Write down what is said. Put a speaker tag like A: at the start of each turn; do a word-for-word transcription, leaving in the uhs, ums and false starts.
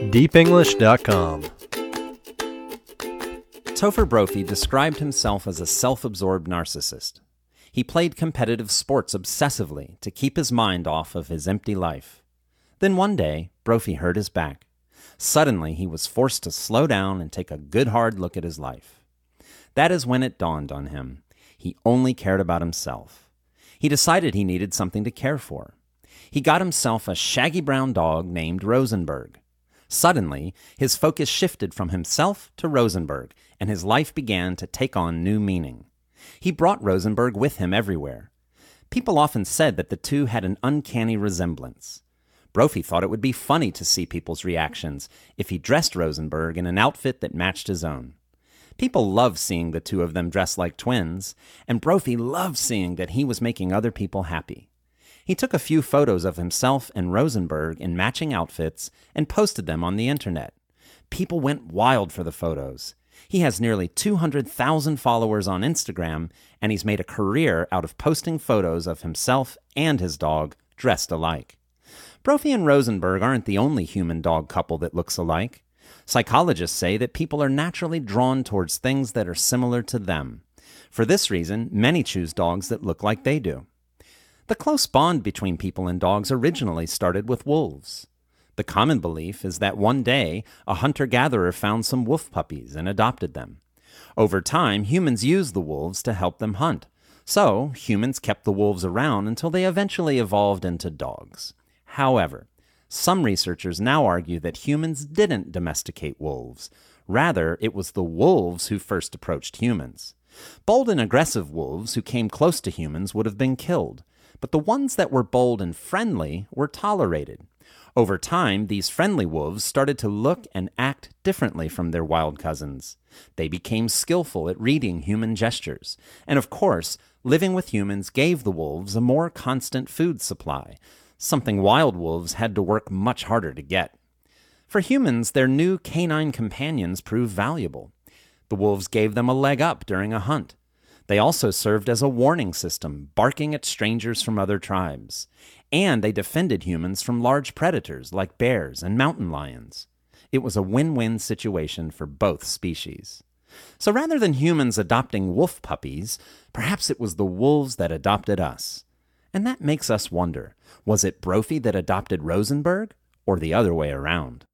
A: deep english dot com.
B: Topher Brophy described himself as a self-absorbed narcissist. He played competitive sports obsessively to keep his mind off of his empty life. Then one day, Brophy hurt his back. Suddenly, he was forced to slow down and take a good hard look at his life. That is when it dawned on him. He only cared about himself. He decided he needed something to care for. He got himself a shaggy brown dog named Rosenberg. Suddenly, his focus shifted from himself to Rosenberg, and his life began to take on new meaning. He brought Rosenberg with him everywhere. People often said that the two had an uncanny resemblance. Brophy thought it would be funny to see people's reactions if he dressed Rosenberg in an outfit that matched his own. People loved seeing the two of them dressed like twins, and Brophy loved seeing that he was making other people happy. He took a few photos of himself and Rosenberg in matching outfits and posted them on the internet. People went wild for the photos. He has nearly two hundred thousand followers on Instagram, and he's made a career out of posting photos of himself and his dog dressed alike. Brophy and Rosenberg aren't the only human-dog couple that looks alike. Psychologists say that people are naturally drawn towards things that are similar to them. For this reason, many choose dogs that look like they do. The close bond between people and dogs originally started with wolves. The common belief is that one day, a hunter-gatherer found some wolf puppies and adopted them. Over time, humans used the wolves to help them hunt. So, humans kept the wolves around until they eventually evolved into dogs. However, some researchers now argue that humans didn't domesticate wolves. Rather, it was the wolves who first approached humans. Bold and aggressive wolves who came close to humans would have been killed, but the ones that were bold and friendly were tolerated. Over time, these friendly wolves started to look and act differently from their wild cousins. They became skillful at reading human gestures. And of course, living with humans gave the wolves a more constant food supply, something wild wolves had to work much harder to get. For humans, their new canine companions proved valuable. The wolves gave them a leg up during a hunt. They also served as a warning system, barking at strangers from other tribes. And they defended humans from large predators like bears and mountain lions. It was a win-win situation for both species. So rather than humans adopting wolf puppies, perhaps it was the wolves that adopted us. And that makes us wonder, was it Brophy that adopted Rosenberg, or the other way around?